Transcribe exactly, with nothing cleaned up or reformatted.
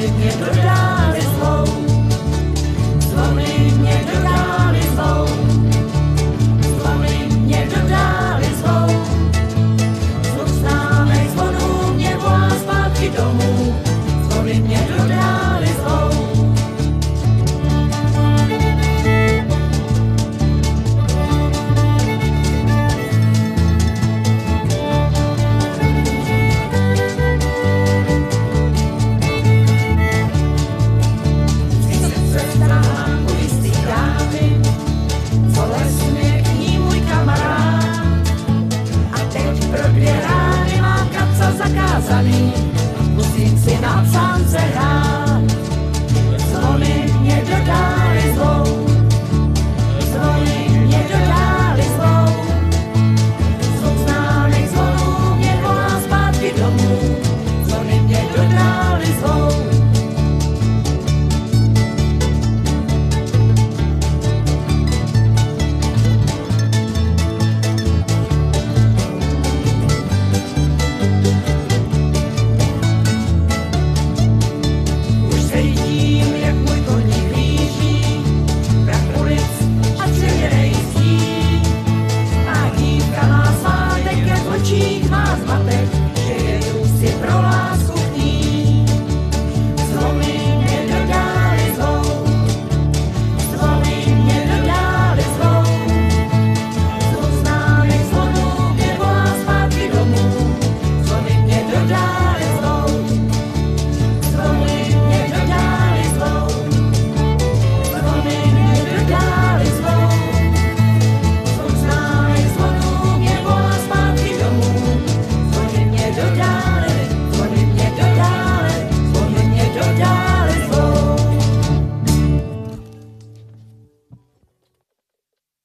zvony mě do dály zvou, zvony mě do dály zvou, zvony mě do dály zvou. Zvuk známých zvonů mě volá zpátky domů, zvony mě do dály zvou. Musím si na psánce hrát.